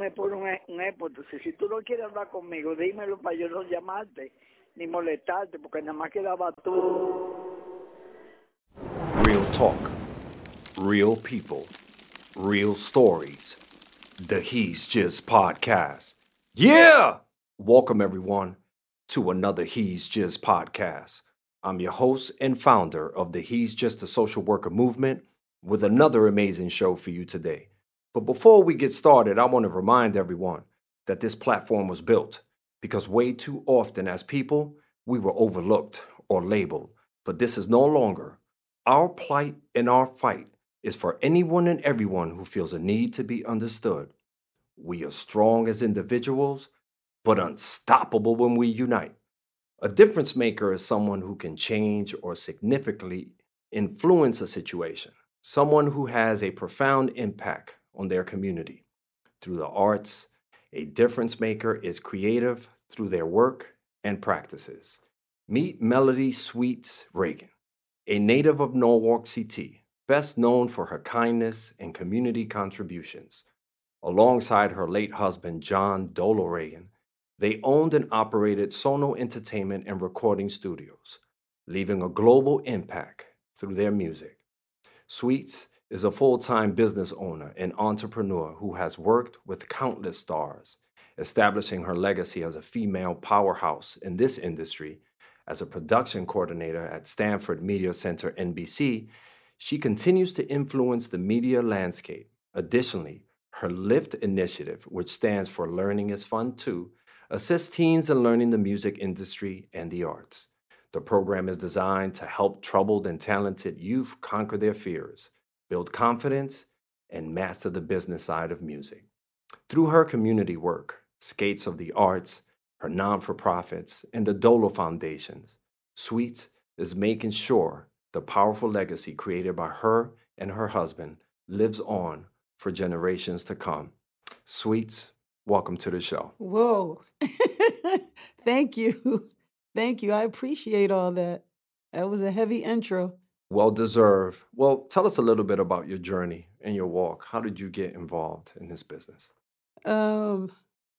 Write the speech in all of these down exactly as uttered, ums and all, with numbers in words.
me pones un, un epo. Entonces, si tú no quieres hablar conmigo, dímelo para yo no llamarte ni molestarte, porque nada más quedaba tú. Real talk, real people, real stories. The He's Just podcast. Yeah! Welcome, everyone, to another He's Just podcast. I'm your host and founder of the He's Just a Social Worker movement with another amazing show for you today. But before we get started, I want to remind everyone that this platform was built because way too often as people, we were overlooked or labeled. But this is no longer. Our plight and our fight is for anyone and everyone who feels a need to be understood. We are strong as individuals, but unstoppable when we unite. A difference maker is someone who can change or significantly influence a situation, someone who has a profound impact on their community. Through the arts, a difference maker is creative through their work and practices. Meet Melody Sweets Reagan, a native of Norwalk, C T, best known for her kindness and community contributions. Alongside her late husband, John Dolo Reagan, they owned and operated Sono Entertainment and Recording Studios, leaving a global impact through their music. Sweets is a full-time business owner and entrepreneur who has worked with countless stars, establishing her legacy as a female powerhouse in this industry. As a production coordinator at Stanford Media Center N B C, she continues to influence the media landscape. Additionally, her LIFT initiative, which stands for Learning is Fun Too, assists teens in learning the music industry and the arts. The program is designed to help troubled and talented youth conquer their fears, build confidence, and master the business side of music. Through her community work, Skates of the Arts, her non-for-profits, and the Dolo Foundations, Sweets is making sure the powerful legacy created by her and her husband lives on for generations to come. Sweets, welcome to the show. Whoa. Thank you. Thank you. I appreciate all that. That was a heavy intro. Well deserved. Well, tell us a little bit about your journey and your walk. How did you get involved in this business? Um,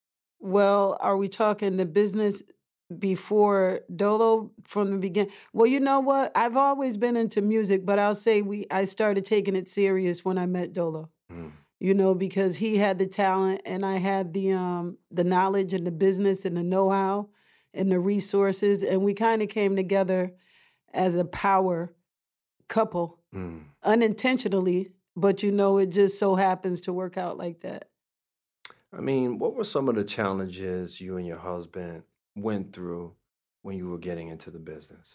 well, are we talking the business before Dolo from the beginning? Well, you know what? I've always been into music, but I'll say we I started taking it serious when I met Dolo. Mm. You know, because he had the talent and I had the um the knowledge and the business and the know-how and the resources, and we kind of came together as a power couple Mm. unintentionally, but you know, it just so happens to work out like that. I mean, what were some of the challenges you and your husband went through when you were getting into the business?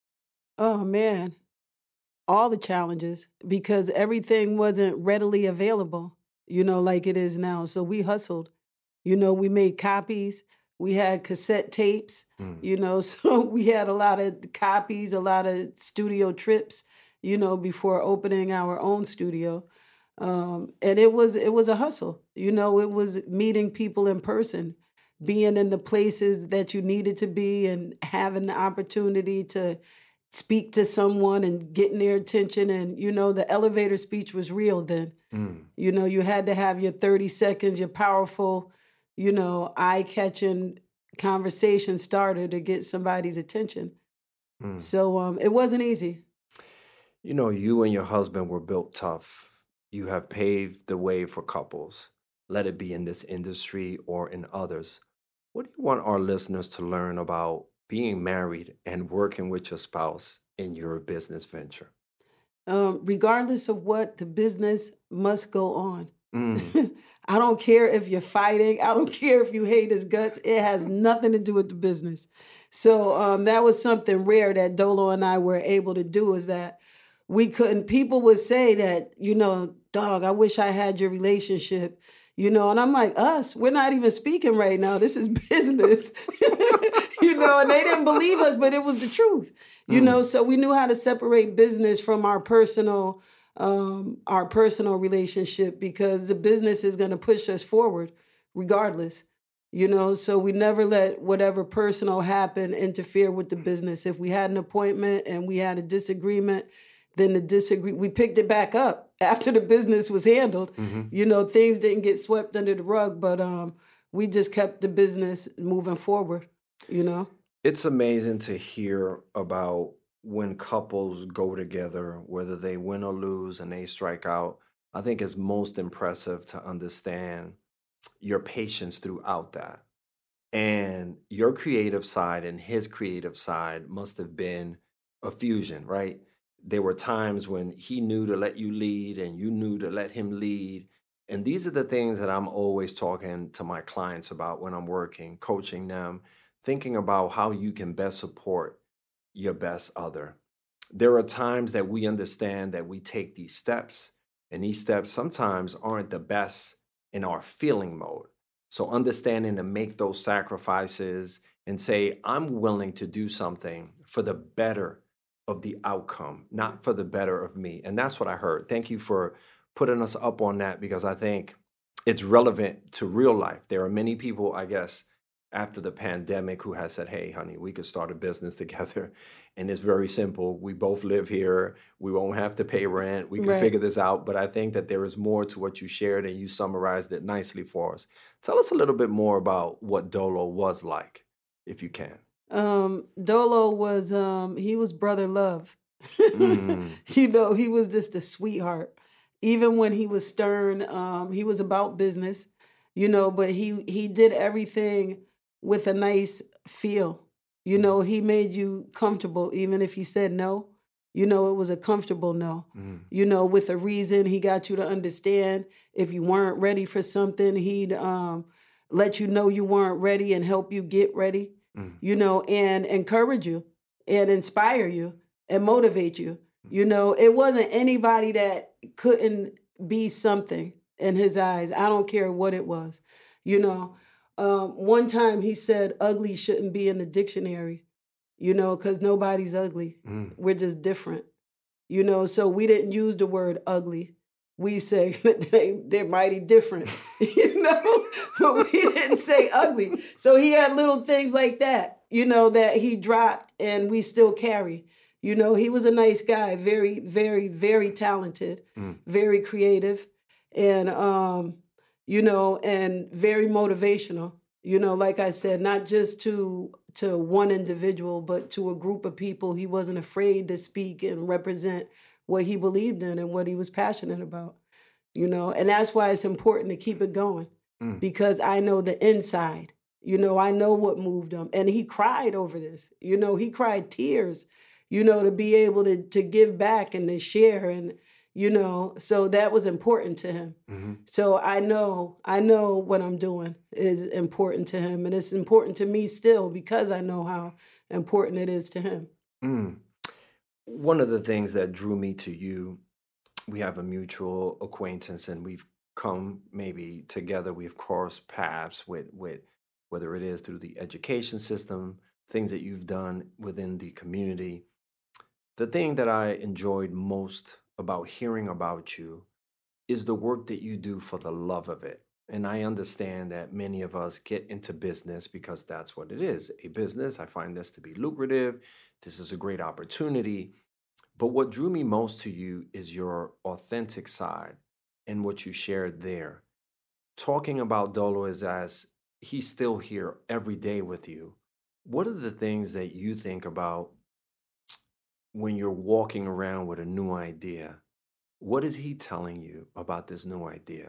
Oh man, all the challenges because everything wasn't readily available, you know, like it is now. So we hustled. You know, we made copies. We had cassette tapes, Mm. you know, so we had a lot of copies, a lot of studio trips, you know, before opening our own studio. Um, and it was it was a hustle. You know, it was meeting people in person, being in the places that you needed to be and having the opportunity to speak to someone and getting their attention. And, you know, the elevator speech was real then. Mm. You know, you had to have your thirty seconds, your powerful, you know, eye-catching conversation starter to get somebody's attention. Mm. So um, it wasn't easy. You know, you and your husband were built tough. You have paved the way for couples, let it be in this industry or in others. What do you want our listeners to learn about being married and working with your spouse in your business venture? Um, regardless of what, the business must go on. Mm. I don't care if you're fighting. I don't care if you hate his guts. It has nothing to do with the business. So um, that was something rare that Dolo and I were able to do, is that we couldn't, people would say that, you know, dog, I wish I had your relationship, you know, and I'm like, us, we're not even speaking right now. This is business, you know, and they didn't believe us, but it was the truth, you Mm. know, so we knew how to separate business from our personal um, our personal relationship, because the business is going to push us forward regardless, you know, so we never let whatever personal happen interfere with the business. If we had an appointment and we had a disagreement, then the disagree, we picked it back up after the business was handled. Mm-hmm. You know, things didn't get swept under the rug, but um, we just kept the business moving forward, you know? It's amazing to hear about when couples go together, whether they win or lose and they strike out. I think it's most impressive to understand your patience throughout that. And your creative side and his creative side must have been a fusion, right? There were times when he knew to let you lead and you knew to let him lead. And these are the things that I'm always talking to my clients about when I'm working, coaching them, thinking about how you can best support your best other. There are times that we understand that we take these steps, and these steps sometimes aren't the best in our feeling mode. So understanding to make those sacrifices and say, I'm willing to do something for the better of the outcome, not for the better of me. And that's what I heard. Thank you for putting us up on that, because I think it's relevant to real life. There are many people, I guess, after the pandemic who has said, hey, honey, we could start a business together. And it's very simple. We both live here. We won't have to pay rent. We can Right. figure this out. But I think that there is more to what you shared, and you summarized it nicely for us. Tell us a little bit more about what Dolo was like, if you can. Um, Dolo was, um, he was brother love. Mm. You know, he was just a sweetheart. Even when he was stern, um, he was about business, you know, but he, he did everything with a nice feel. You know, he made you comfortable, even if he said no. You know, it was a comfortable no. Mm. You know, with a reason. He got you to understand. If you weren't ready for something, he'd um, let you know you weren't ready and help you get ready. Mm. You know, and encourage you and inspire you and motivate you. You know, it wasn't anybody that couldn't be something in his eyes. I don't care what it was. You know, um, one time he said ugly shouldn't be in the dictionary, you know, because nobody's ugly. Mm. We're just different. You know, so we didn't use the word ugly. We say they, they're mighty different, you know, but we didn't say ugly. So he had little things like that, you know, that he dropped and we still carry. You know, he was a nice guy, very, very, very talented, Mm. very creative, and, um, you know, and very motivational. You know, like I said, not just to to one individual, but to a group of people. He wasn't afraid to speak and represent what he believed in and what he was passionate about, you know, and that's why it's important to keep it going, Mm. because I know the inside, you know, I know what moved him. And he cried over this, you know, he cried tears, you know, to be able to, to give back and to share. And, you know, so that was important to him. Mm-hmm. So I know, I know what I'm doing is important to him. And it's important to me still because I know how important it is to him. Mm. One of the things that drew me to you, we have a mutual acquaintance, and we've come maybe together, we've crossed paths with, with whether it is through the education system, things that you've done within the community. The thing that I enjoyed most about hearing about you is the work that you do for the love of it. And I understand that many of us get into business because that's what it is, a business. I find this to be lucrative. This is a great opportunity. But what drew me most to you is your authentic side and what you shared there. Talking about Dolo is as he's still here every day with you. What are the things that you think about when you're walking around with a new idea? What is he telling you about this new idea?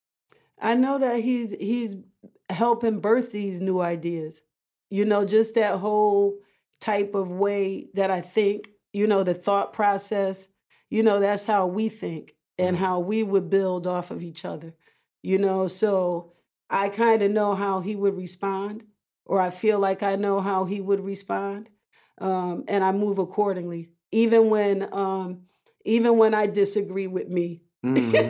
I know that he's he's helping birth these new ideas. You know, just that whole type of way that I think, you know, the thought process, you know, that's how we think and Mm. how we would build off of each other. You know, so I kind of know how he would respond, or I feel like I know how he would respond. Um, and I move accordingly, even when um, even when I disagree with me. Mm.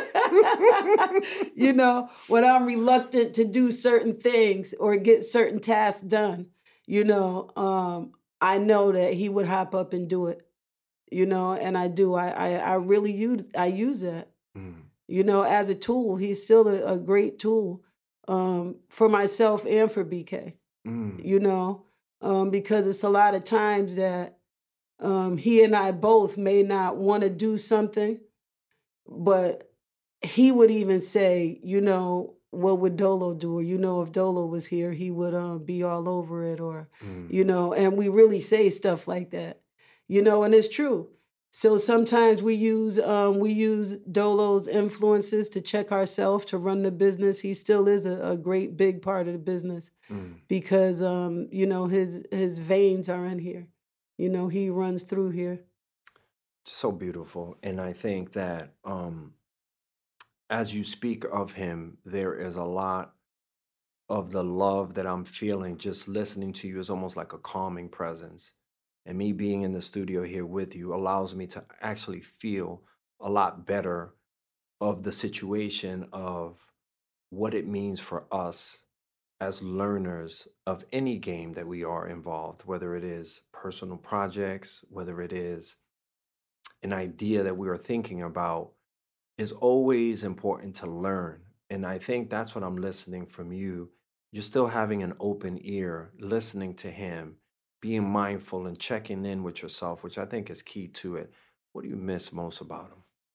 You know, when I'm reluctant to do certain things or get certain tasks done, you know, um, I know that he would hop up and do it, you know, and I do. I, I, I really use, I use that, Mm. you know, as a tool. He's still a, a great tool um, for myself and for B K, Mm. you know, um, because it's a lot of times that Um, he and I both may not want to do something, but he would even say, you know, what would Dolo do? Or, you know, if Dolo was here, he would um, be all over it, or, Mm. you know, and we really say stuff like that, you know, and it's true. So sometimes we use um, we use Dolo's influences to check ourselves to run the business. He still is a, a great big part of the business Mm. because um, you know, his his veins are in here. You know, he runs through here. So beautiful. And I think that um, as you speak of him, there is a lot of the love that I'm feeling just listening to you is almost like a calming presence. And me being in the studio here with you allows me to actually feel a lot better of the situation of what it means for us as learners of any game that we are involved, whether it is personal projects, whether it is an idea that we are thinking about, is always important to learn. And I think that's what I'm listening from you. You're still having an open ear, listening to him, being mindful and checking in with yourself, which I think is key to it. What do you miss most about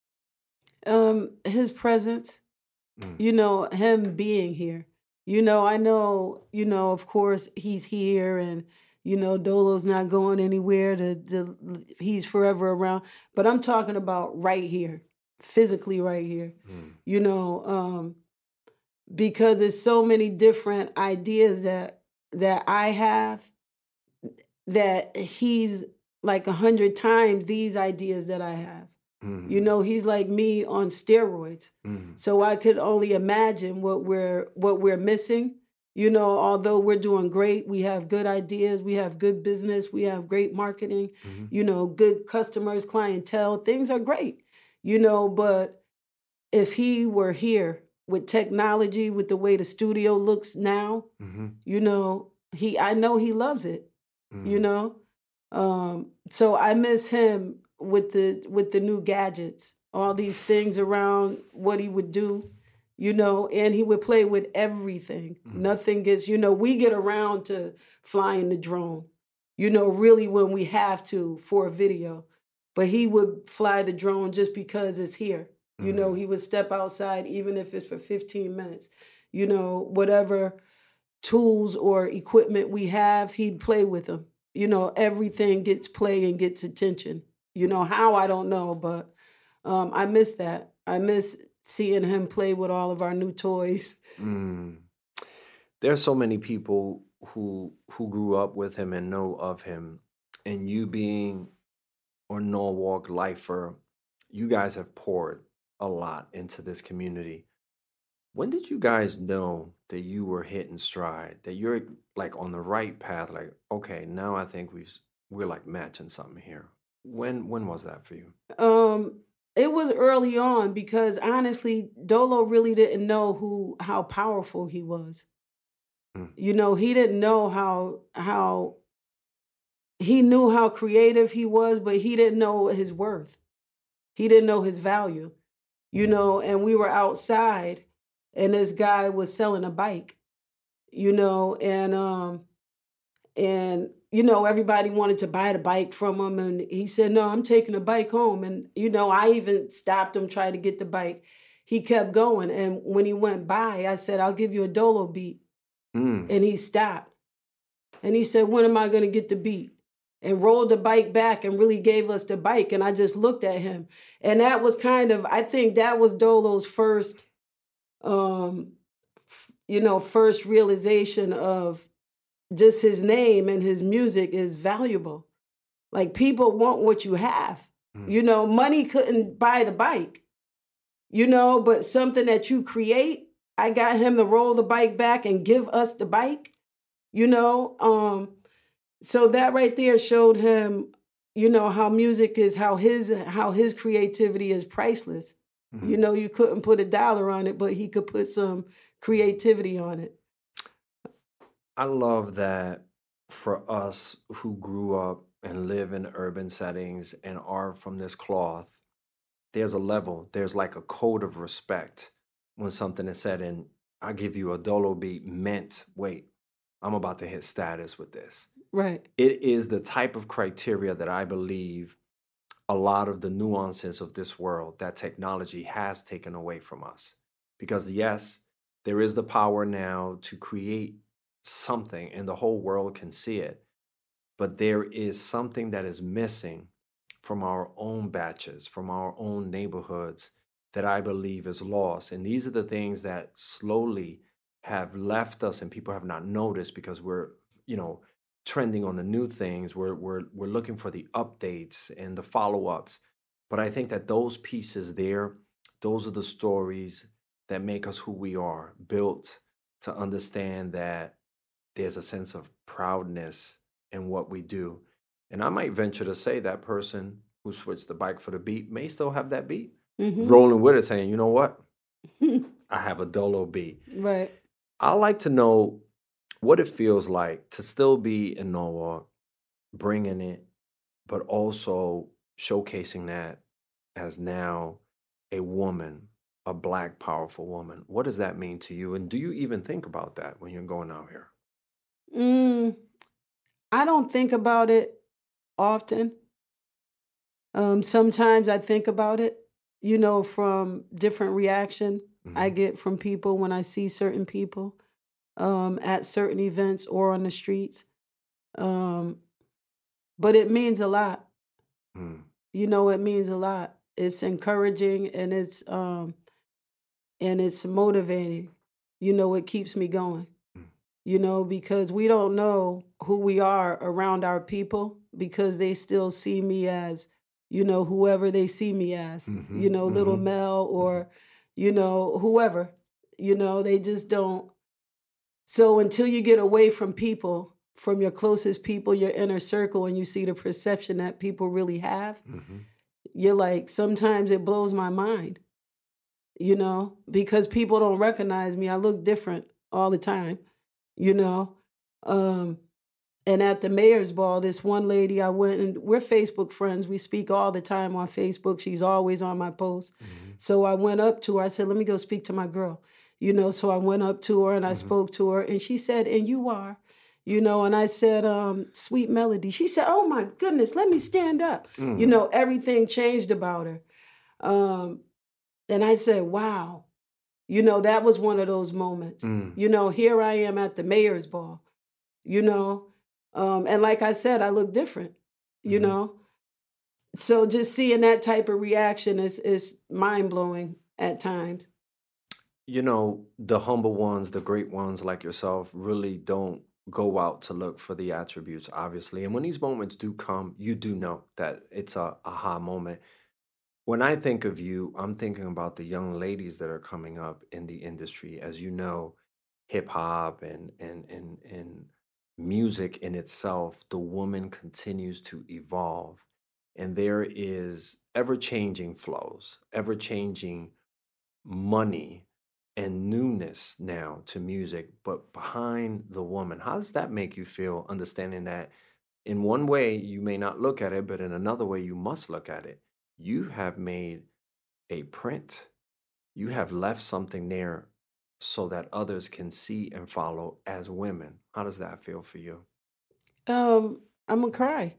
Um, his presence, him? you know, him being here. You know, I know, you know, of course he's here and you know, Dolo's not going anywhere to, to he's forever around, but I'm talking about right here, physically right here. Mm, mm, You know, um because there's so many different ideas that that I have that he's like a hundred times these ideas that I have. You mm, know, he's like me on steroids. mm, So I could only imagine what we're what we're missing. You know, although we're doing great, we have good ideas, we have good business, we have great marketing, mhm, you know, good customers, clientele, things are great. You know, but if he were here with technology, with the way the studio looks now, mhm, you know, he I know he loves it, you mm, know. Um, so I miss him with the with the new gadgets, all these things around what he would do, you know, and he would play with everything. mm, Nothing gets, you know, we get around to flying the drone, you know, really when we have to for a video. But he would fly the drone just because it's here. You know, mm, he would step outside even if it's for fifteen minutes. You know, whatever tools or equipment we have, he'd play with them. You know, everything gets play and gets attention. You know, how I don't know, but um, I miss that. I miss seeing him play with all of our new toys. mm. There's so many people who who grew up with him and know of him, and you being a Norwalk lifer, you guys have poured a lot into this community. When did you guys know that you were hitting stride, that you're like on the right path? Like, okay, now I think we've s- we're like matching something here. When when was that for you? Um, it was early on because honestly, Dolo really didn't know who how powerful he was. Mm, You know, he didn't know how how he knew how creative he was, but he didn't know his worth. He didn't know his value, you know, and we were outside and this guy was selling a bike, you know, and um and you know everybody wanted to buy the bike from him and he said, "No, I'm taking the bike home." And you know, I even stopped him trying to get the bike. He kept going and when he went by, I said, "I'll give you a Dolo beat." mm, And he stopped. And he said, "When am I going to get the beat?" And rolled the bike back and really gave us the bike. And I just looked at him. And that was kind of, I think that was Dolo's first, um, you know, first realization of just his name and his music is valuable. Like people want what you have. mm, You know, money couldn't buy the bike, you know, but something that you create, I got him to roll the bike back and give us the bike, you know. Um, so that right there showed him, you know, how music is, how his how his creativity is priceless. You mm. know, you couldn't put a dollar on it, but he could put some creativity on it. I love that for us who grew up and live in urban settings and are from this cloth, there's a level, there's like a code of respect when something is said. And I give you a Dolo beat meant, wait, I'm about to hit status with this. Right. It is the type of criteria that I believe a lot of the nuances of this world that technology has taken away from us. Because, yes, there is the power now to create something and the whole world can see it. But there is something that is missing from our own batches, from our own neighborhoods, that I believe is lost. And these are the things that slowly have left us and people have not noticed because we're, you know, trending on the new things. We're we're we're looking for the updates and the follow-ups. But I think that those pieces there, those are the stories that make us who we are, built to understand that there's a sense of proudness in what we do. And I might venture to say that person who switched the bike for the beat may still have that beat, Mm-hmm. rolling with it, saying, you know what? I have a Dolo beat. Right. I like to know what it feels like to still be in Norwalk, bringing it, but also showcasing that as now a woman, a Black powerful woman. What does that mean to you? And do you even think about that when you're going out here? Mm, I don't think about it often. Um, sometimes I think about it, you know, from different reaction I Mhm. get from people when I see certain people um, at certain events or on the streets. Um, but it means a lot. Mm. You know, it means a lot. It's encouraging and it's um, and it's motivating. You know, it keeps me going. Mm. You know, because we don't know who we are around our people because they still see me as, you know, whoever they see me as, you Mhm. know, little Mhm. Mel Mhm. or, you know, whoever, you know, they just don't. So until you get away from people, from your closest people, your inner circle, and you see the perception that people really have, Mhm. you're like, sometimes it blows my mind, you know, because people don't recognize me. I look different all the time, you know. Um, and at the mayor's ball, this one lady, I went and we're Facebook friends. We speak all the time on Facebook. She's always on my posts. Mhm. So I went up to her. I said, let me go speak to my girl. You know, so I went up to her and I Mhm. spoke to her and she said, and you are, you know, and I said, um, Sweet Melody. She said, oh my goodness, let me stand up. You Mm. know, everything changed about her. Um, and I said, wow, you know, that was one of those moments. Mm. You know, here I am at the mayor's ball, you know, um, and like I said, I look different, you Mhm. know. So just seeing that type of reaction is is mind blowing at times. You know, the humble ones, the great ones like yourself, really don't go out to look for the attributes, obviously. And when these moments do come, you do know that it's a aha moment. When I think of you, I'm thinking about the young ladies that are coming up in the industry. As you know, hip hop and and and and music in itself, the woman continues to evolve. And there is ever changing flows, ever changing money and newness now to music, but behind the woman. How does that make you feel, understanding that in one way you may not look at it, but in another way you must look at it? You have made a print, you have left something there so that others can see and follow as women. How does that feel for you? Um, I'm gonna cry.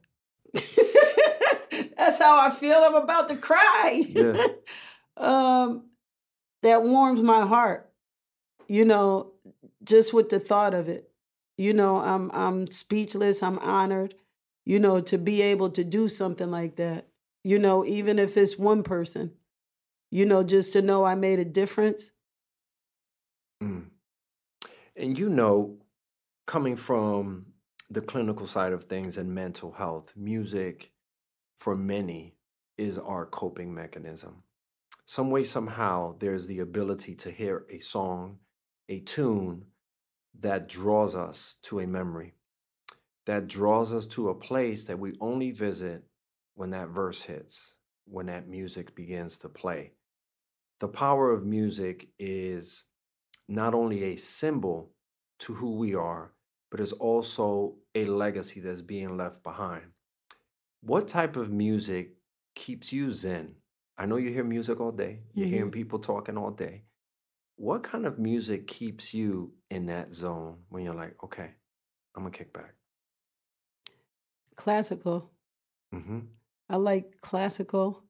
That's how I feel. I'm about to cry. Yeah. um, that warms my heart, you know, just with the thought of it. You know, I'm I'm speechless. I'm honored, you know, to be able to do something like that. You know, even if it's one person, you know, just to know I made a difference. Mm. And you know, coming from the clinical side of things and mental health, music for many is our coping mechanism. Some way, somehow, there's the ability to hear a song, a tune that draws us to a memory, that draws us to a place that we only visit when that verse hits, when that music begins to play. The power of music is not only a symbol to who we are, but is also a legacy that's being left behind. What type of music keeps you zen? I know you hear music all day, you're hearing Hmm. people talking all day. What kind of music keeps you in that zone when you're like, okay, I'm gonna kick back? Classical. Mm-hmm. I like classical.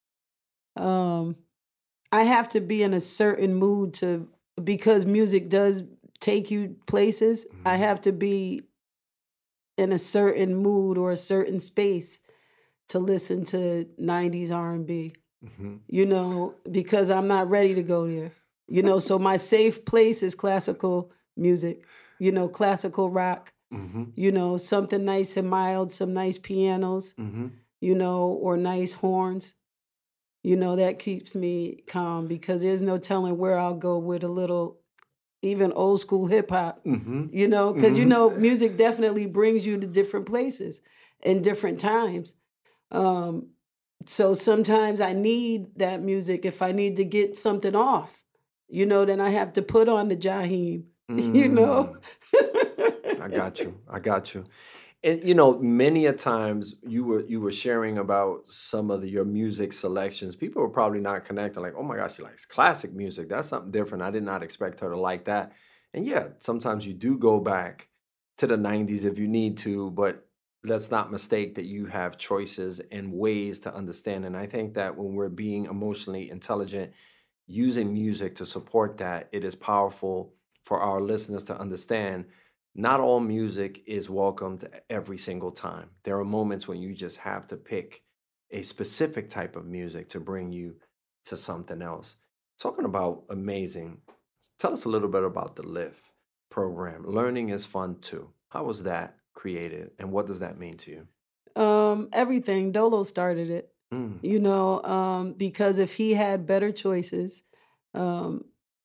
Um, I have to be in a certain mood to because music does take you places. I Mm-hmm. have to be in a certain mood or a certain space to listen to nineties R and B. Mm-hmm. You know, because I'm not ready to go there. You know, so my safe place is classical music. You know, classical rock. Mm-hmm. You know, something nice and mild, some nice pianos. Mm-hmm. You know, or nice horns. You know, that keeps me calm because there's no telling where I'll go with a little, even old school hip hop, Mm-hmm. you know, because, you Mm-hmm. know, music definitely brings you to different places and different times. Um, so sometimes I need that music if I need to get something off, you know, then I have to put on the Jaheim, you know? Mm. I got you. I got you. And you know, many a times you were you were sharing about some of the, your music selections. People were probably not connected, like, oh my gosh, she likes classic music. That's something different. I did not expect her to like that. And yeah, sometimes you do go back to the nineties if you need to, but let's not mistake that you have choices and ways to understand. And I think that when we're being emotionally intelligent, using music to support that, it is powerful for our listeners to understand not all music is welcomed every single time. There are moments when you just have to pick a specific type of music to bring you to something else. Talking about amazing, tell us a little bit about the LIFT program. Learning is fun too. How was that created and what does that mean to you? Um, everything. Dolo started it, Mm, you know, um, because if he had better choices um,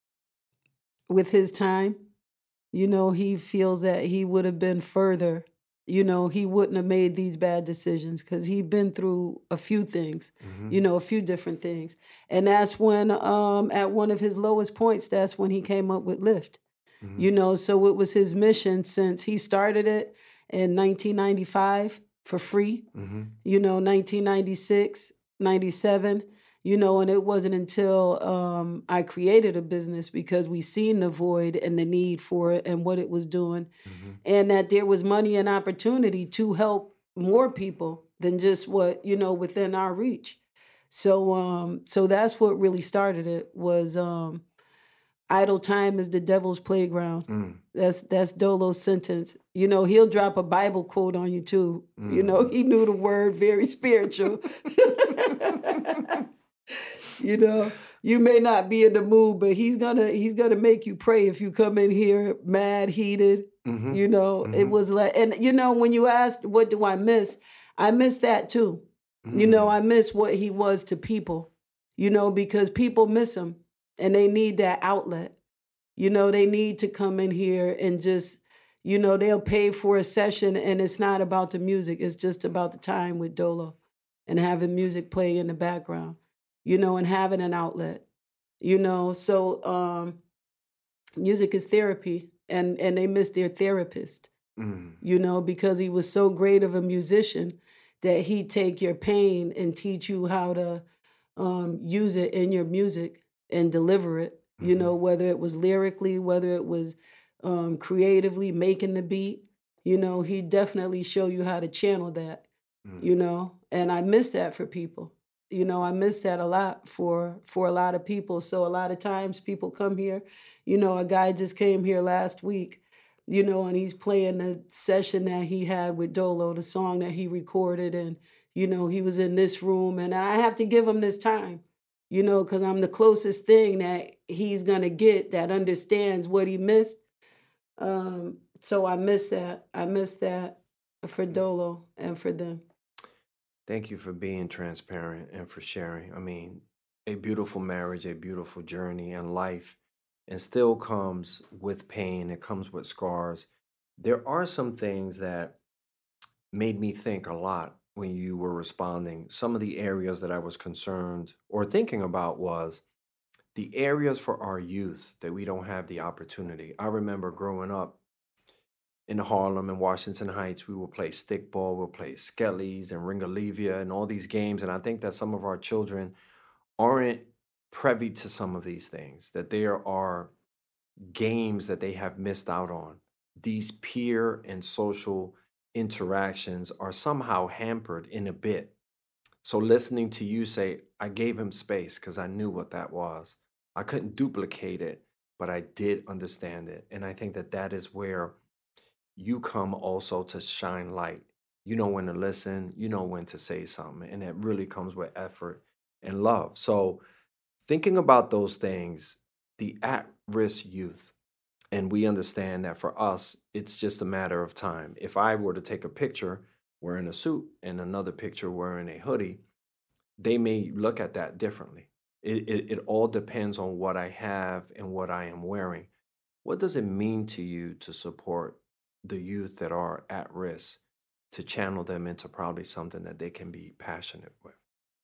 with his time, you know, he feels that he would have been further. You know, he wouldn't have made these bad decisions because he'd been through a few things, hmm you know, a few different things. And that's when, um, at one of his lowest points, that's when he came up with LIFT. hmm You know, so it was his mission since he started it in nineteen ninety-five for free, hmm you know, nineteen ninety-six, ninety-seven, you know, and it wasn't until um, I created a business because we seen the void and the need for it and what it was doing, hmm and that there was money and opportunity to help more people than just what, you know, within our reach. So, um, so that's what really started it was um, idle time is the devil's playground. mm That's that's Dolo's sentence. You know, he'll drop a Bible quote on you too. You know, mm he knew the word, very spiritual. You know, you may not be in the mood, but he's gonna he's gonna make you pray if you come in here mad, heated. hmm You know, it hmm was like, and you know, when you asked what do I miss, I miss that too. You know, mm I miss what he was to people. You know, because people miss him and they need that outlet. You know, they need to come in here and just, you know, they'll pay for a session and it's not about the music. It's just about the time with Dolo and having music play in the background, you know, and having an outlet, you know. So um music is therapy and and they miss their therapist, mm you know, because he was so great of a musician that he'd take your pain and teach you how to um, use it in your music and deliver it, you hmm know, whether it was lyrically, whether it was um, creatively making the beat, you know, he definitely show you how to channel that, you mm know, and I miss that for people. You know, I miss that a lot for for a lot of people. So a lot of times people come here, you know, a guy just came here last week, you know, and he's playing the session that he had with Dolo, the song that he recorded, and you know, he was in this room, and I have to give him this time, you know, because I'm the closest thing that he's gonna get that understands what he missed. Um, so I miss that. I miss that for Dolo and for them. Thank you for being transparent and for sharing. I mean, a beautiful marriage, a beautiful journey in life, and still comes with pain. It comes with scars. There are some things that made me think a lot when you were responding. Some of the areas that I was concerned or thinking about was the areas for our youth that we don't have the opportunity. I remember growing up in Harlem and Washington Heights, we would play stickball, we'll play Skellies and Ringalivia and all these games. And I think that some of our children aren't privy to some of these things, that there are games that they have missed out on. These peer and social interactions are somehow hampered in a bit. So listening to you say, I gave him space because I knew what that was. I couldn't duplicate it, but I did understand it. And I think that that is where you come also to shine light. You know when to listen, you know when to say something, and it really comes with effort and love. So, thinking about those things, the at risk youth, and we understand that for us, it's just a matter of time. If I were to take a picture wearing a suit and another picture wearing a hoodie, they may look at that differently. It, it, it all depends on what I have and what I am wearing. What does it mean to you to support the youth that are at risk, to channel them into probably something that they can be passionate with?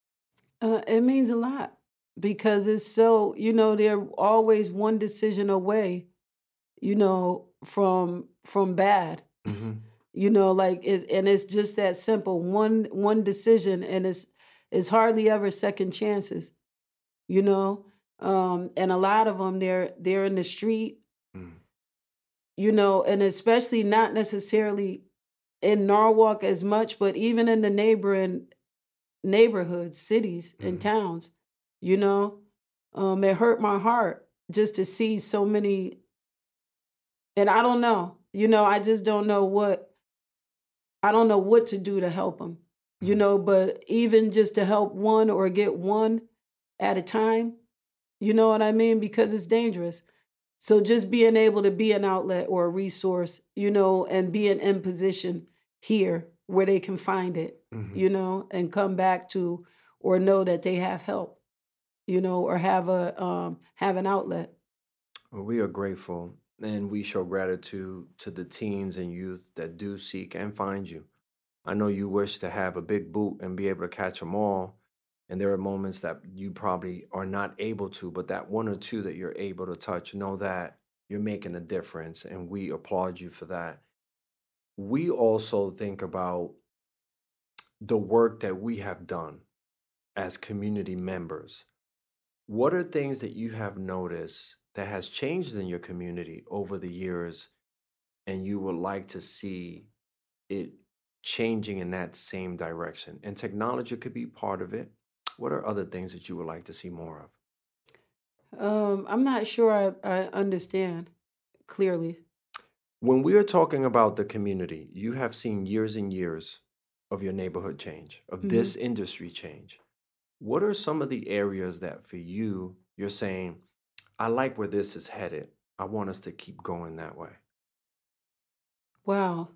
Uh, it means a lot because it's so, you know, they're always one decision away, you know, from from bad. Hmm. You know, like it, and it's just that simple. One one decision, and it's it's hardly ever second chances. You know, um, and a lot of them they're they're in the street. Mm. You know, and especially not necessarily in Norwalk as much, but even in the neighboring neighborhoods, cities, and Hmm. towns. You know, um, it hurt my heart just to see so many. And I don't know. You know, I just don't know what I don't know what to do to help them. You Hmm. know, but even just to help one or get one at a time, you know what I mean? Because it's dangerous. So just being able to be an outlet or a resource, you know, and being in position here where they can find it, Hmm. you know, and come back to or know that they have help, you know, or have a um have an outlet. Well, we are grateful and we show gratitude to the teens and youth that do seek and find you. I know you wish to have a big boot and be able to catch them all. And there are moments that you probably are not able to, but that one or two that you're able to touch, know that you're making a difference. And we applaud you for that. We also think about the work that we have done as community members. What are things that you have noticed that has changed in your community over the years and you would like to see it changing in that same direction? And technology could be part of it. What are other things that you would like to see more of? Um, I'm not sure I, I understand clearly. When we are talking about the community, you have seen years and years of your neighborhood change, of Hmm. this industry change. What are some of the areas that for you, you're saying, I like where this is headed. I want us to keep going that way? Wow.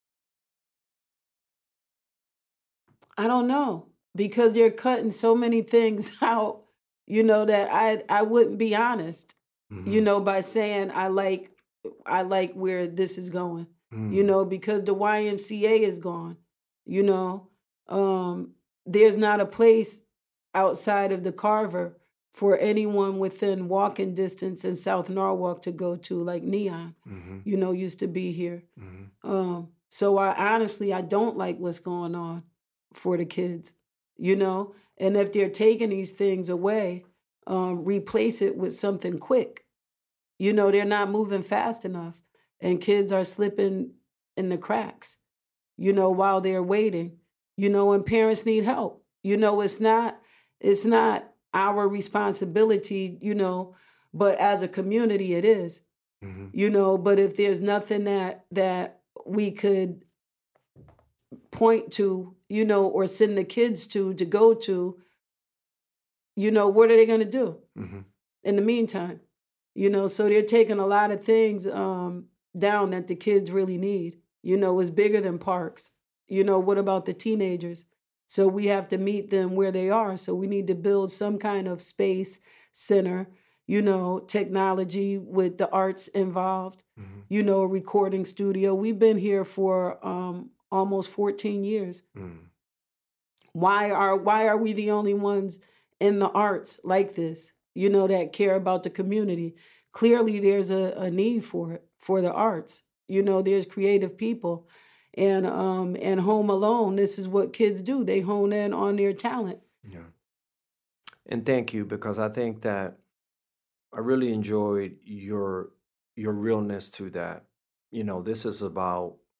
I don't know because they're cutting so many things out, you know, that I I wouldn't be honest, you Hmm. know, by saying I like I like where this is going, you Mm. know, because the Y M C A is gone, you know. Um, there's not a place outside of the Carver for anyone within walking distance in South Norwalk to go to, like Neon, Hmm. you know, used to be here. Hmm. Um, so I honestly I don't like what's going on for the kids, you know? And if they're taking these things away, um, replace it with something quick. You know, they're not moving fast enough. And kids are slipping in the cracks, you know, while they're waiting. You know, and parents need help. You know, it's not it's not our responsibility, you know, but as a community it is, Hmm. you know, but if there's nothing that that we could point to, you know, or send the kids to to go to, you know, what are they going to do Hmm. in the meantime? You know, so they're taking a lot of things um, down that the kids really need. You know, it's bigger than parks. You know, what about the teenagers? So we have to meet them where they are. So we need to build some kind of space center, you know, technology with the arts involved, Hmm. you know, a recording studio. We've been here for um, almost fourteen years. Mm. Why are why are we the only ones in the arts like this, you know, that care about the community? Clearly, there's a, a need for it, for the arts. You know, there's creative people. And um and Home Alone, this is what kids do. They hone in on their talent. Yeah. And thank you because I think that I really enjoyed your your realness to that. You know, this is about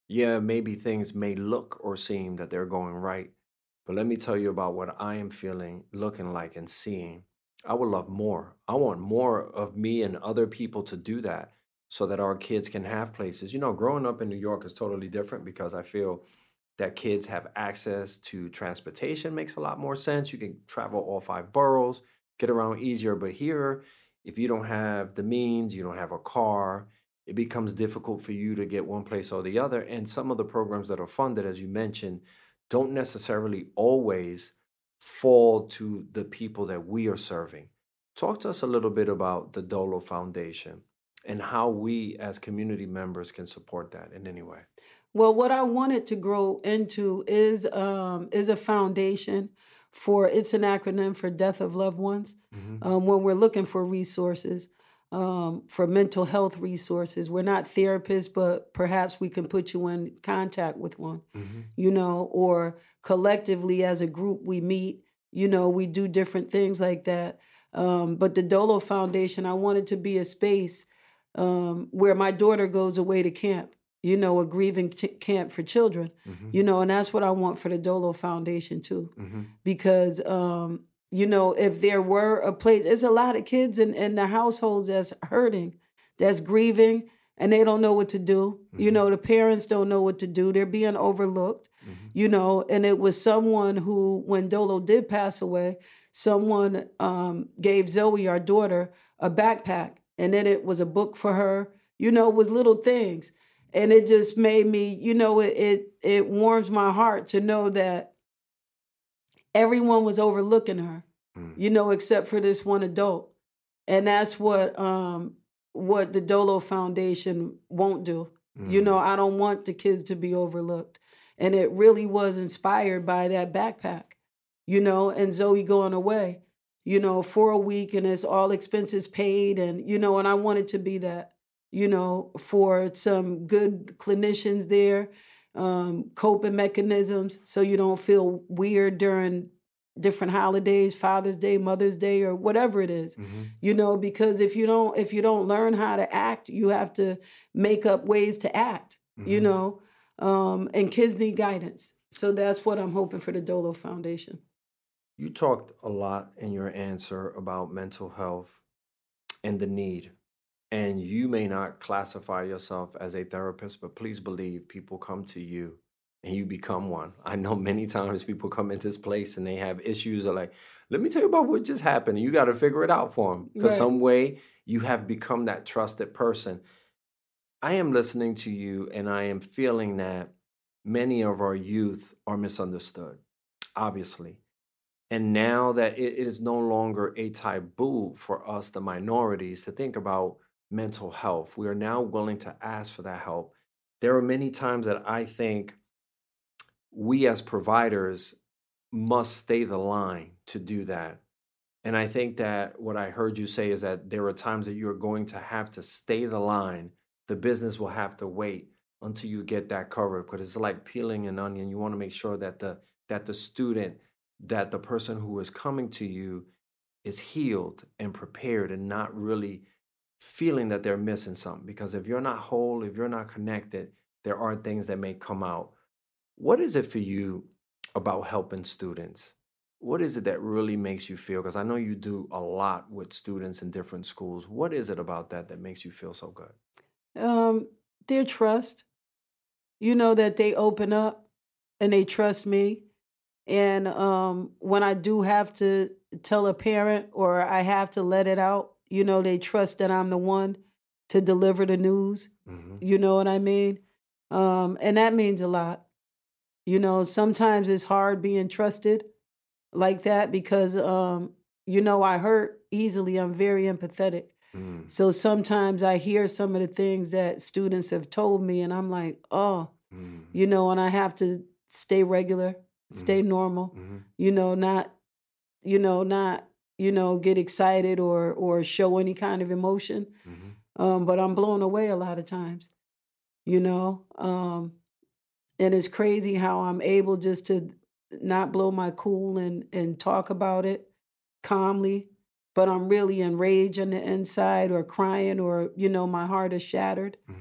Yeah, maybe things may look or seem that they're going right, but let me tell you about what I am feeling, looking like, and seeing. I would love more. I want more of me and other people to do that so that our kids can have places. You know, growing up in New York is totally different because I feel that kids have access to transportation makes a lot more sense. You can travel all five boroughs, get around easier. But here, if you don't have the means, you don't have a car, it becomes difficult for you to get one place or the other. And some of the programs that are funded, as you mentioned, don't necessarily always fall to the people that we are serving. Talk to us a little bit about the Dolo Foundation and how we as community members can support that in any way. Well, what I wanted to grow into is um, is a foundation for. It's an acronym for death of loved ones. Hmm. Um, when we're looking for resources, um, for mental health resources, we're not therapists, but perhaps we can put you in contact with one. Hmm. You know, or collectively as a group we meet. You know, we do different things like that. Um, but the Dolo Foundation, I wanted to be a space um, where my daughter goes away to camp, you know, a grieving ch- camp for children, Hmm. you know, and that's what I want for the Dolo Foundation too. Hmm. Because, um, you know, if there were a place, there's a lot of kids in, in the households that's hurting, that's grieving, and they don't know what to do. You Hmm. know, the parents don't know what to do. They're being overlooked, Hmm. you know, and it was someone who, when Dolo did pass away, someone um, gave Zoe, our daughter, a backpack. And then it was a book for her, you know, it was little things. And it just made me, you know, it it, it warms my heart to know that everyone was overlooking her, Hmm. you know, except for this one adult. And that's what um what the Dolo Foundation won't do. You know, Hmm. I don't want the kids to be overlooked. And it really was inspired by that backpack, you know, and Zoe going away, you know, for a week and it's all expenses paid. And, you know, and I wanted to be that, you know, for some good clinicians there, um, coping mechanisms so you don't feel weird during different holidays, Father's Day, Mother's Day, or whatever it is. Hmm. You know, because if you don't if you don't learn how to act, you have to make up ways to act, you Hmm. know. Um, and kids need guidance. So that's what I'm hoping for the Dolo Foundation. You talked a lot in your answer about mental health and the need. And you may not classify yourself as a therapist, but please believe people come to you and you become one. I know many times people come into this place and they have issues are like, let me tell you about what just happened. And you got to figure it out for them because Right. some way you have become that trusted person. I am listening to you and I am feeling that many of our youth are misunderstood, obviously. And now that it, it is no longer a taboo for us, the minorities, to think about mental health, we are now willing to ask for that help. There are many times that I think we as providers must stay the line to do that. And I think that what I heard you say is that there are times that you're going to have to stay the line. The business will have to wait until you get that covered because it's like peeling an onion. You want to make sure that the that the student, that the person who is coming to you is healed and prepared and not really feeling that they're missing something. Because if you're not whole, if you're not connected, there are things that may come out. What is it for you about helping students? What is it that really makes you feel? Because I know you do a lot with students in different schools. What is it about that that makes you feel so good? Um, their trust, you know, that they open up and they trust me. And um, when I do have to tell a parent or I have to let it out, you know, they trust that I'm the one to deliver the news. Hmm. You know what I mean? Um, and that means a lot. You know, sometimes it's hard being trusted like that because, um, you know, I hurt easily. I'm very empathetic. Mm. So sometimes I hear some of the things that students have told me, and I'm like, oh, Mm. you know, and I have to stay regular, stay Mm. normal, Hmm. you know, not, you know, not, you know, get excited or or show any kind of emotion. Hmm. Um, but I'm blown away a lot of times, you know. Um, and it's crazy how I'm able just to not blow my cool and and talk about it calmly, but I'm really enraged on the inside or crying or, you know, my heart is shattered. Hmm.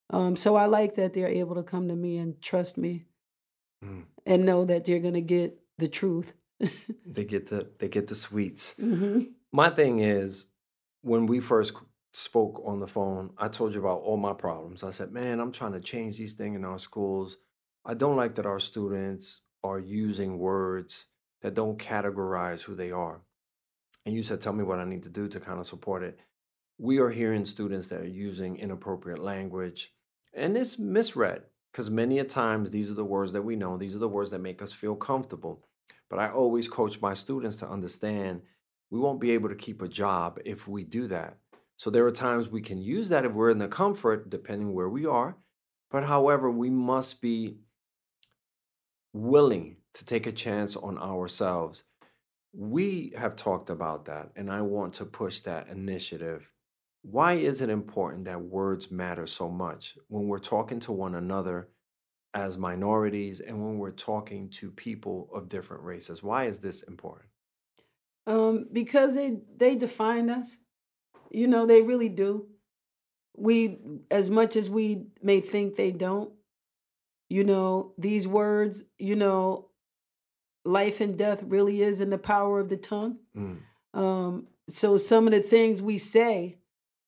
Um, so I like that they're able to come to me and trust me Mm. and know that they're going to get the truth. They get the they get the sweets. hmm My thing is, when we first c- spoke on the phone, I told you about all my problems. I said, man, I'm trying to change these things in our schools. I don't like that our students are using words that don't categorize who they are. And you said, tell me what I need to do to kind of support it. We are hearing students that are using inappropriate language, and it's misread because many a times these are the words that we know, these are the words that make us feel comfortable. But I always coach my students to understand we won't be able to keep a job if we do that. So there are times we can use that if we're in the comfort, depending where we are. But however, we must be willing to take a chance on ourselves. We have talked about that, and I want to push that initiative. Why is it important that words matter so much when we're talking to one another as minorities and when we're talking to people of different races? Why is this important? Um, because they they define us. You know, they really do. We, as much as we may think they don't, you know, these words, you know, life and death really is in the power of the tongue. Mm, Um, so some of the things we say,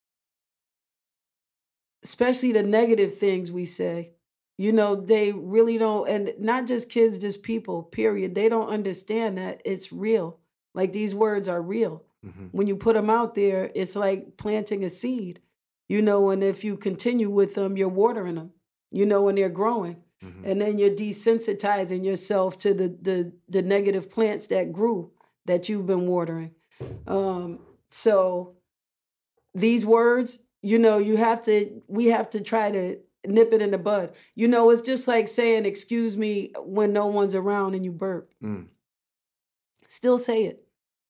especially the negative things we say, you know, they really don't, and not just kids, just people, period. They don't understand that it's real. Like these words are real. mhm, When you put them out there, it's like planting a seed, you know, and if you continue with them, you're watering them, you know, and they're growing. mhm, And then you're desensitizing yourself to the the the negative plants that grew that you've been watering. Um, so these words, you know, you have to, we have to try to nip it in the bud. You know, it's just like saying, excuse me, when no one's around and you burp. mm, Still say it,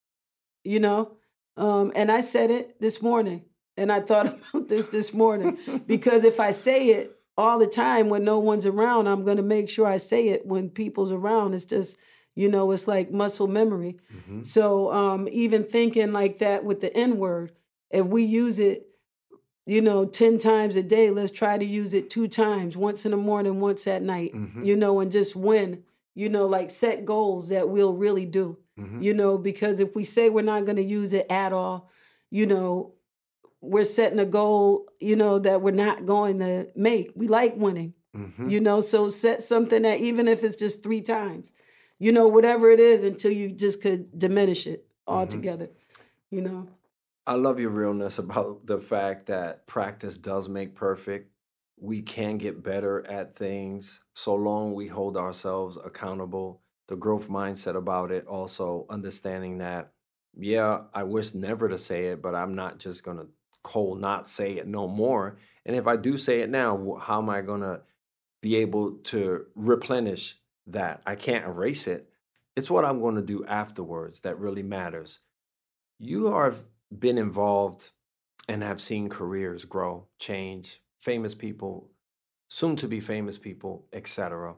you know? Um, and I said it this morning, and I thought about this this morning because if I say it all the time when no one's around, I'm going to make sure I say it when people's around. It's just, you know, it's like muscle memory. mhm, So um, even thinking like that with the N word, if we use it, you know, ten times a day, let's try to use it two times, once in the morning, once at night, mhm, you know, and just win, you know, like set goals that we'll really do, mhm, you know, because if we say we're not going to use it at all, you know, we're setting a goal, you know, that we're not going to make. We like winning, mhm, you know, so set something that even if it's just three times, you know, whatever it is until you just could diminish it mhm. altogether, you know. I love your realness about the fact that practice does make perfect. We can get better at things so long we hold ourselves accountable. The growth mindset about it, also understanding that, yeah, I wish never to say it, but I'm not just going to cold not say it no more. And if I do say it now, wh- how am I going to be able to replenish that? I can't erase it. It's what I'm going to do afterwards that really matters. You have been involved and have seen careers grow, change, famous people, soon to be famous people, et cetera.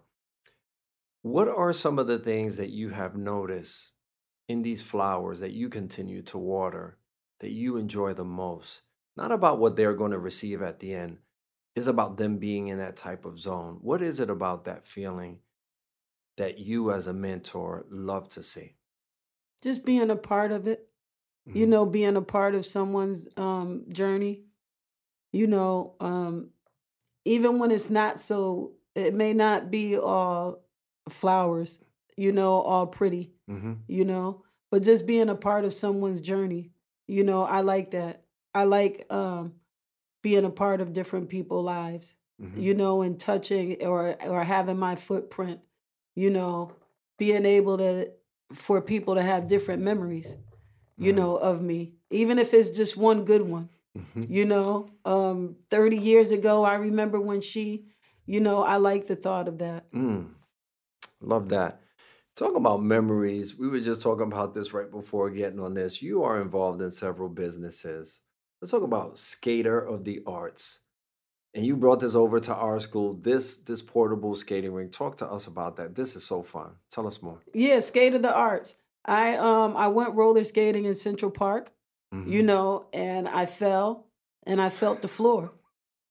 What are some of the things that you have noticed in these flowers that you continue to water that you enjoy the most? Not about what they're going to receive at the end, it's about them being in that type of zone. What is it about that feeling that you as a mentor love to see? Just being a part of it, you Mhm, know, being a part of someone's um, journey, you know, um, even when it's not so, it may not be all flowers, you know, all pretty, mhm, you know, but just being a part of someone's journey, you know, I like that. I like um, being a part of different people's lives, mhm, you know, and touching or or having my footprint, you know, being able to for people to have different memories, you mm, know, of me, even if it's just one good one. mhm. You know, um, thirty years ago, I remember when she, you know, I like the thought of that. Mm, love that. Talk about memories. We were just talking about this right before getting on this. You are involved in several businesses. Let's talk about Skater of the Arts. And you brought this over to our school, this this portable skating rink. Talk to us about that. This is so fun. Tell us more. Yeah, skate of the arts. I um I went roller skating in Central Park, you Hmm. know, and I fell and I felt the floor.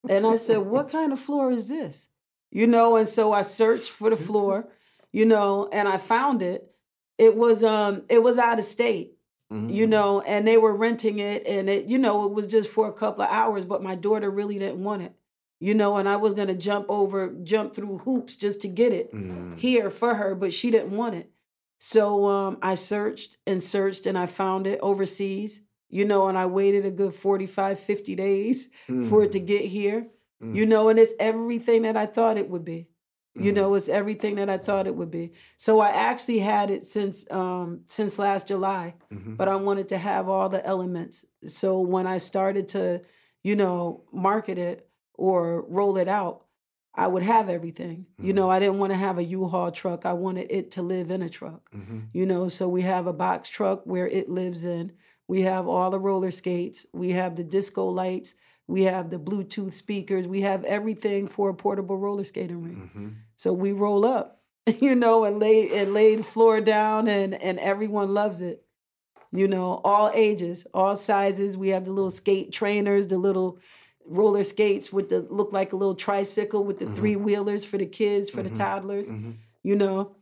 And I said, what kind of floor is this? You know, and so I searched for the floor, you know, and I found it. It was um it was out of state, Mm-hmm. you know, and they were renting it, and it, you know, it was just for a couple of hours, but my daughter really didn't want it. You know, and I was gonna jump over, jump through hoops just to get it Mm-hmm. here for her, but she didn't want it. So um I searched and searched and I found it overseas, you know, and I waited a good forty-five, fifty days for it to get here. Mm-hmm. You know, and it's everything that I thought it would be. You Mhm. know, it's everything that I thought it would be. So I actually had it since um since last July, Mhm. but I wanted to have all the elements. So when I started to, you know, market it or roll it out, I would have everything. You Mhm. know, I didn't want to have a U-Haul truck. I wanted it to live in a truck. Mhm. You know, so we have a box truck where it lives in. We have all the roller skates. We have the disco lights. We have the Bluetooth speakers. We have everything for a portable roller skating rink. Mhm. So we roll up, you know, and lay and lay the floor down, and and everyone loves it. You know, all ages, all sizes. We have the little skate trainers, the little roller skates with the look like a little tricycle with the Mhm. three wheelers for the kids, for the Mhm. toddlers. Mhm. You know,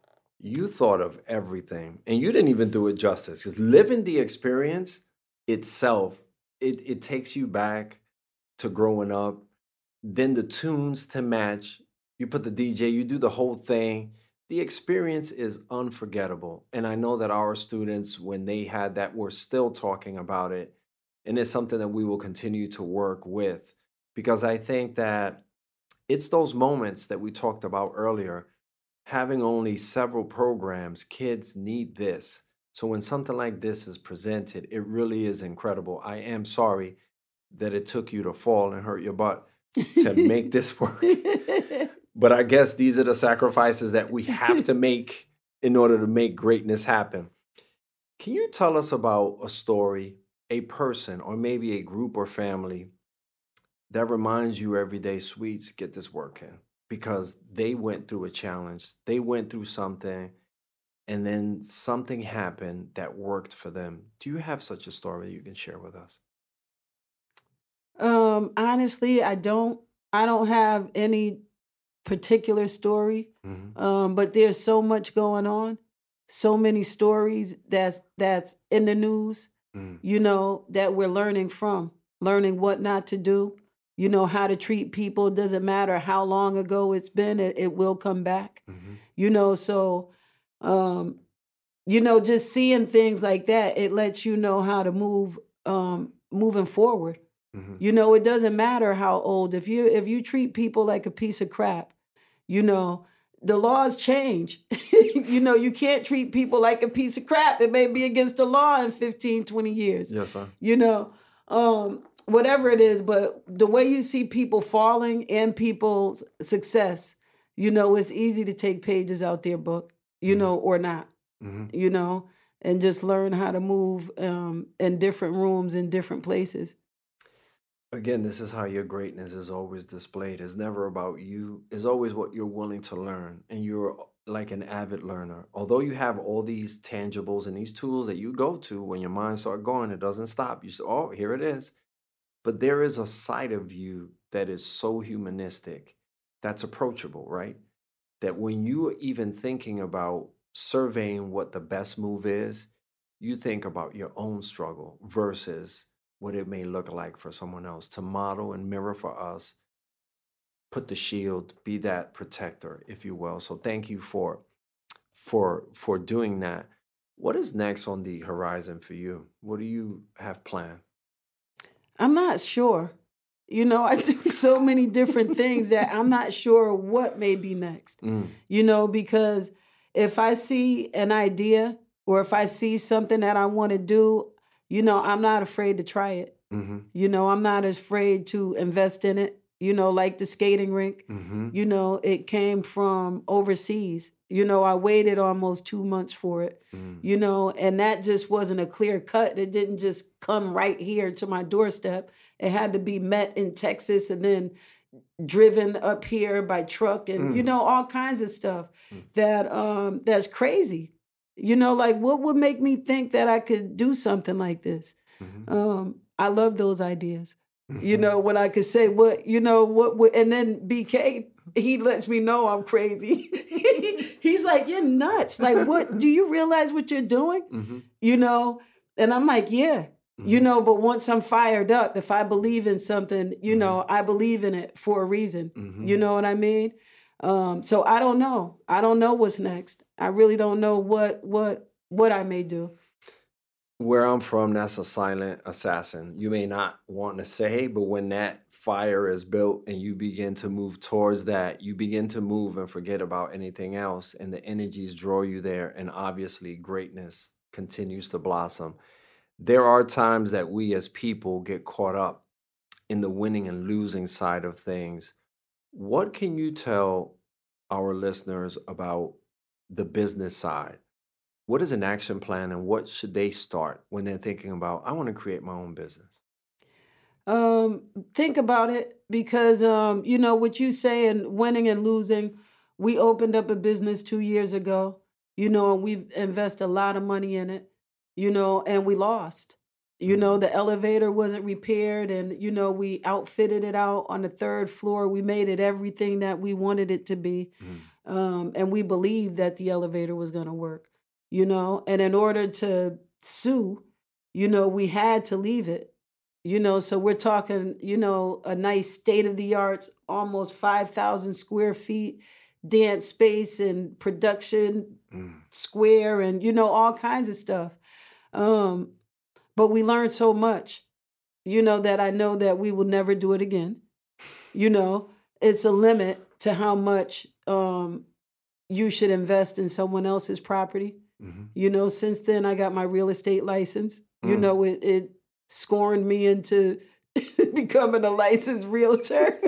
You thought of everything, and you didn't even do it justice. Because living the experience itself, it it takes you back to growing up. Then the tunes to match. You put the D J. You do the whole thing. The experience is unforgettable, and I know that our students, when they had that, were still talking about it, and it's something that we will continue to work with because I think that it's those moments that we talked about earlier. Having only several programs, kids need this. So when something like this is presented, it really is incredible. I am sorry that it took you to fall and hurt your butt to make this work. But I guess these are the sacrifices that we have to make in order to make greatness happen. Can you tell us about a story, a person, or maybe a group or family that reminds you every day, Sweets, get this work in? Because they went through a challenge, they went through something, and then something happened that worked for them. Do you have such a story you can share with us? um, honestly, I don't. I don't have any particular story, Mhm. um, but there's so much going on, so many stories that's that's in the news, Mm. you know, that we're learning from, learning what not to do, you know, how to treat people. Doesn't matter how long ago it's been, it, it will come back, Mhm. you know. So, um, you know, just seeing things like that, it lets you know how to move, um, moving forward. Mhm. You know, it doesn't matter how old. If you if you treat people like a piece of crap, you know, the laws change. You know, you can't treat people like a piece of crap. It may be against the law in fifteen, twenty years. Yes, sir. You know, um, whatever it is, but the way you see people falling and people's success, you know, it's easy to take pages out their book, you Mhm. know, or not, Mhm. you know, and just learn how to move um, in different rooms in different places. Again, this is how your greatness is always displayed. It's never about you. It's always what you're willing to learn. And you're like an avid learner. Although you have all these tangibles and these tools that you go to when your mind starts going, it doesn't stop. You say, oh, here it is. But there is a side of you that is so humanistic, that's approachable, right? That when you are even thinking about surveying what the best move is, you think about your own struggle versus what it may look like for someone else to model and mirror for us, put the shield, be that protector, if you will. So thank you for for for doing that. What is next on the horizon for you? What do you have planned? I'm not sure. You know, I do so many different things that I'm not sure what may be next. Mm, You know, because if I see an idea or if I see something that I want to do, you know, I'm not afraid to try it. mm-hmm, You know, I'm not afraid to invest in it. You know, like the skating rink, mm-hmm, you know, it came from overseas. You know, I waited almost two months for it, mm, you know, and that just wasn't a clear cut. It didn't just come right here to my doorstep. It had to be met in Texas and then driven up here by truck and, you mm, know, all kinds of stuff mm, that um that's crazy. You know, like what would make me think that I could do something like this? mm-hmm. Um, I love those ideas. Mm-hmm. You know, when I could say what, you know, what, what and then B K, he lets me know I'm crazy. He's like, you're nuts. Like, what, do you realize what you're doing? Mm-hmm. You know, and I'm like, yeah. Mm-hmm. You know, but once I'm fired up, if I believe in something, you mm-hmm. know, I believe in it for a reason. Mm-hmm. You know what I mean? Um, so I don't know. I don't know what's next. I really don't know what what what I may do. Where I'm from, that's a silent assassin. You may not want to say, but when that fire is built and you begin to move towards that, you begin to move and forget about anything else, and the energies draw you there, and obviously greatness continues to blossom. There are times that we as people get caught up in the winning and losing side of things. What can you tell our listeners about the business side? What is an action plan, and what should they start when they're thinking about, I want to create my own business? Um, think about it, because, um, you know, what you saying, winning and losing, we opened up a business two years ago, you know, and we've invested a lot of money in it, you know, and we lost. You know, the elevator wasn't repaired, and, you know, we outfitted it out on the third floor. We made it everything that we wanted it to be. Mm. Um, and we believed that the elevator was going to work, you know, and in order to sue, you know, we had to leave it, you know, so we're talking, you know, a nice state of the art, almost five thousand square feet, dance space and production mm. square, and, you know, all kinds of stuff. Um, But we learned so much, you know, that I know that we will never do it again. You know, it's a limit to how much um, you should invest in someone else's property. Mm-hmm. You know, since then I got my real estate license. Mm. You know, it, it scorned me into becoming a licensed realtor.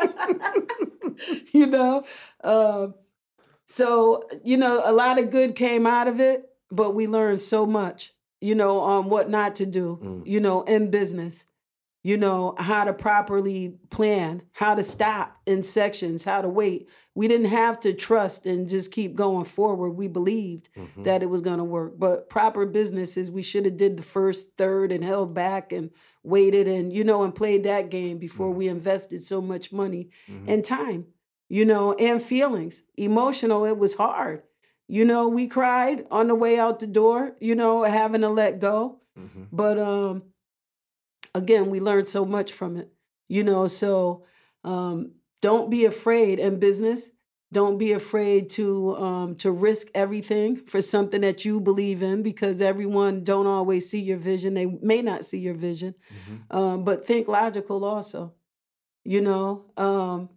You know, uh, so, you know, a lot of good came out of it, but we learned so much. You know, um, what not to do, mm. you know, in business, you know, how to properly plan, how to stop in sections, how to wait. We didn't have to trust and just keep going forward. We believed mm-hmm. that it was going to work. But proper businesses, we should have did the first third and held back and waited and, you know, and played that game before mm. we invested so much money mm-hmm. and time, you know, and feelings. Emotional, it was hard. You know, we cried on the way out the door, you know, having to let go. Mm-hmm. But um, again, we learned so much from it, you know, so um, don't be afraid in business. Don't be afraid to um, to risk everything for something that you believe in, because everyone don't always see your vision. They may not see your vision, mm-hmm. um, but think logical also, you know. Um,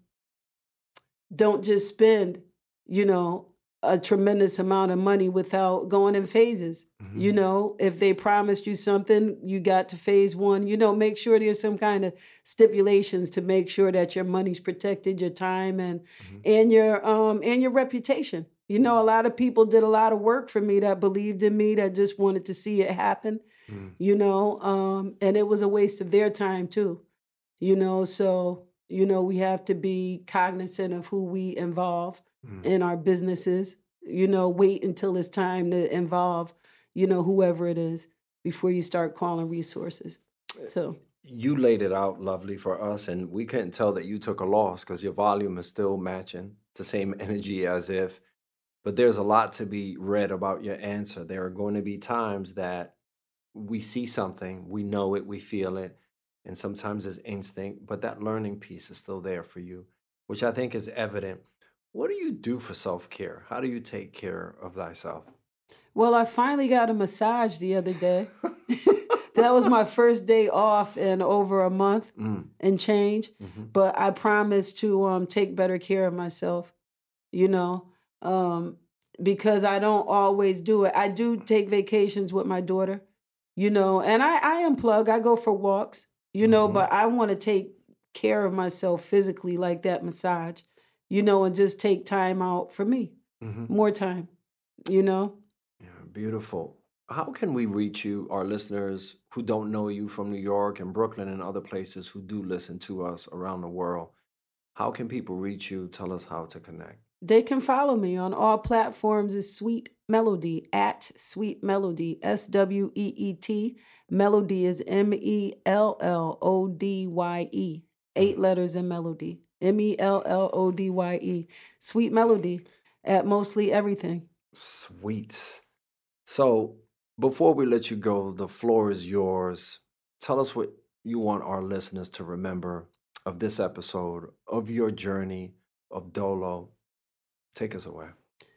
don't just spend, you know, a tremendous amount of money without going in phases. Mm-hmm. You know, if they promised you something, you got to phase one, you know, make sure there's some kind of stipulations to make sure that your money's protected, your time and mm-hmm. and your um and your reputation. You know, a lot of people did a lot of work for me that believed in me, that just wanted to see it happen, mm. you know, um, and it was a waste of their time too, you know, so, you know, we have to be cognizant of who we involve mm. in our businesses, you know, wait until it's time to involve, you know, whoever it is before you start calling resources. So you laid it out lovely for us, and we couldn't tell that you took a loss because your volume is still matching the same energy as if, but there's a lot to be read about your answer. There are going to be times that we see something, we know it, we feel it, and sometimes it's instinct, but that learning piece is still there for you, which I think is evident. What do you do for self-care? How do you take care of thyself? Well, I finally got a massage the other day. That was my first day off in over a month mm. and change. Mm-hmm. But I promised to um, take better care of myself, you know, um, because I don't always do it. I do take vacations with my daughter, you know, and I, I unplug. I go for walks, you know, mm-hmm. but I want to take care of myself physically, like that massage, you know, and just take time out for me, mm-hmm. more time, you know. Yeah, beautiful. How can we reach you, our listeners who don't know you from New York and Brooklyn and other places who do listen to us around the world? How can people reach you? Tell us how to connect. they can follow me on all platforms as Sweet Melody, at Sweet Melody, S W E E T. Melody is M E L L O D Y E. Eight letters in Melody. M E L L O D Y E. Sweet Melody at mostly everything. Sweet. So before we let you go, the floor is yours. Tell us what you want our listeners to remember of this episode, of your journey, of Dolo. Take us away.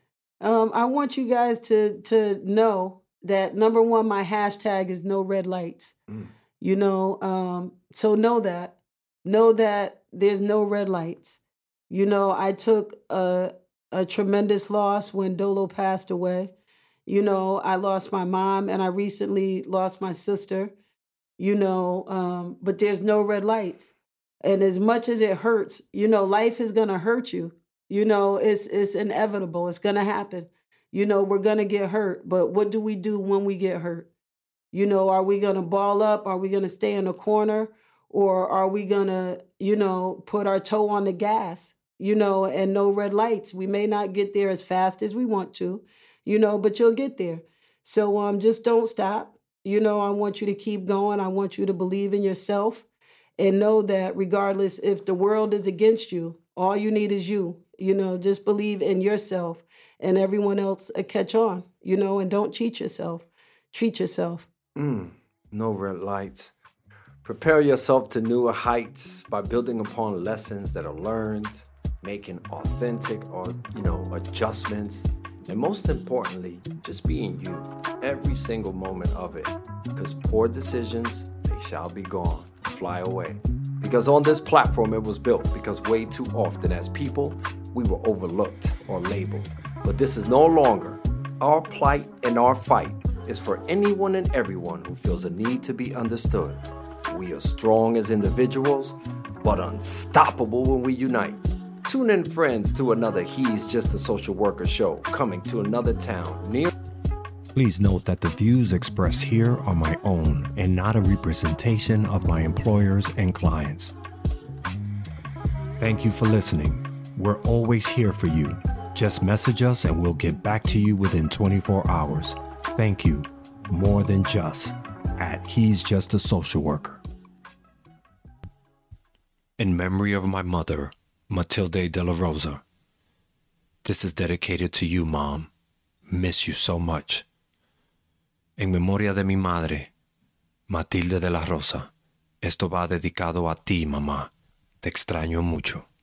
Um, I want you guys to to know that, number one, my hashtag is no red lights. Mm. You know, um, so know that. Know that there's no red lights. You know, I took a, a tremendous loss when Dolo passed away. You know, I lost my mom and I recently lost my sister, you know, um, but there's no red lights. And as much as it hurts, you know, life is going to hurt you. You know, it's it's inevitable. It's going to happen. You know, we're going to get hurt. But what do we do when we get hurt? You know, are we going to ball up? Are we going to stay in a corner? Or are we going to, you know, put our toe on the gas, you know, and no red lights? We may not get there as fast as we want to, you know, but you'll get there. So um, just don't stop. You know, I want you to keep going. I want you to believe in yourself and know that regardless if the world is against you, all you need is you. You know, just believe in yourself and everyone else will catch on, you know, and don't cheat yourself. Treat yourself. Mm, no red lights. Prepare yourself to newer heights by building upon lessons that are learned, making authentic or, you know, adjustments, and most importantly, just being you every single moment of it. Because poor decisions, they shall be gone, fly away. Because on this platform it was built because way too often as people, we were overlooked or labeled. But this is no longer. Our plight and our fight is for anyone and everyone who feels a need to be understood. We are strong as individuals, but unstoppable when we unite. Tune in, friends, to another He's Just a Social Worker show coming to another town near. Please note that the views expressed here are my own and not a representation of my employers and clients. Thank you for listening. We're always here for you. Just message us and we'll get back to you within twenty-four hours. Thank you. More than just at He's Just a Social Worker. In memory of my mother, Matilde de la Rosa. This is dedicated to you, Mom. Miss you so much. En memoria de mi madre, Matilde de la Rosa. Esto va dedicado a ti, mamá. Te extraño mucho.